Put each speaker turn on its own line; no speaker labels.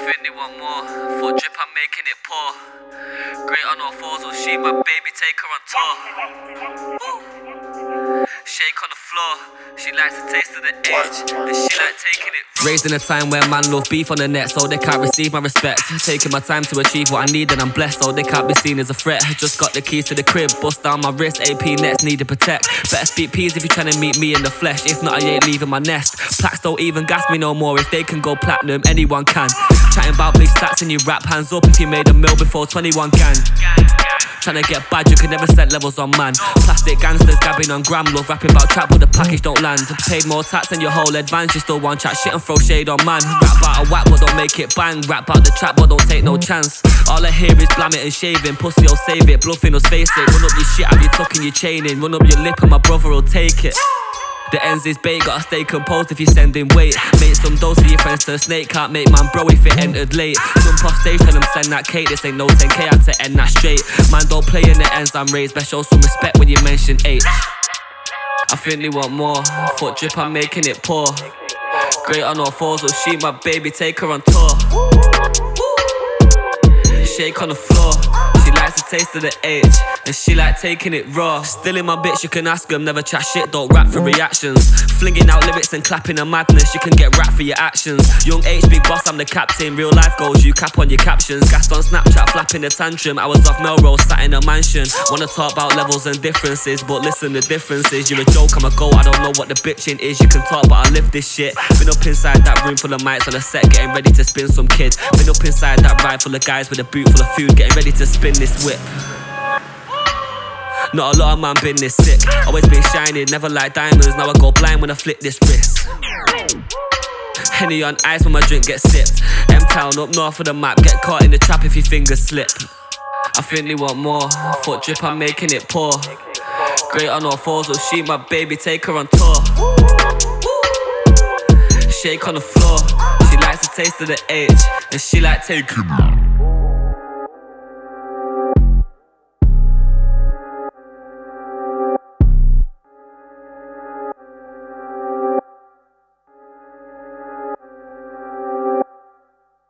think they want more. Foot drip, I'm making it pour. Great on all fours, will she my baby, take her on tour. Shake on the floor, she likes the taste of the edge, and she like taking it.
Raised in a time where man love beef on the net, so they can't receive my respect. Taking my time to achieve what I need, and I'm blessed, so they can't be seen as a threat. Just got the keys to the crib, bust down my wrist, AP nets need to protect. Better speak peas if you're trying to meet me in the flesh. If not, I ain't leaving my nest. Plaques don't even gas me no more. If they can go platinum, anyone can. Chatting about big stats in your rap, hands up if you made a mill before 21 can. Trying to get bad, you can never set levels on man. Plastic gangsters gabbing on gram, love rapping about trap, but the package don't land. Paid more tax than your whole advance, you still want chat shit and throw shade on man. Rap about a whack, but don't make it bang. Rap about the trap, but don't take no chance. All I hear is blam it and shaving, pussy will save it, bluffing us face it. Run up your shit, have you tucking your chain in. Run up your lip and my brother will take it. The ends is bait, gotta stay composed if you're sending weight. Make some dose of your friends to a snake, can't make man bro if it entered late. Jump off stage, tell them send that cake, this ain't no 10k, I had to end that straight. Man don't play in the ends I'm raised, best show some respect when you mention H. I think they want more, foot drip, I'm making it pour. Great on all fours, will she my baby, take her on tour. Shake on the floor, she likes the taste of the H, and she like taking it raw. Still in my bitch, you can ask them, never chat shit, don't rap for reactions. Flinging out lyrics and clapping a madness, you can get rap for your actions. Young H, big boss, I'm the captain, real life goals, you cap on your captions. Gassed on Snapchat, flapping a tantrum, I was off Melrose, sat in a mansion. Wanna talk about levels and differences, but listen, the difference is you're a joke, I'm a goat, I don't know what the bitching is. You can talk, but I live this shit. Been up inside that room full of mics on a set, getting ready to spin some kid. Been up inside that ride full of guys with a boot full of food, getting ready to spin this whip. Not a lot of man been this sick. Always been shining, never like diamonds. Now I go blind when I flip this wrist. Henny on ice when my drink gets sipped. M-Town up north of the map, get caught in the trap if your fingers slip. I think they want more, foot drip, I'm making it pour. Great on all fours, will she my baby, take her on tour. Shake on the floor, she likes the taste of the H, and she like taking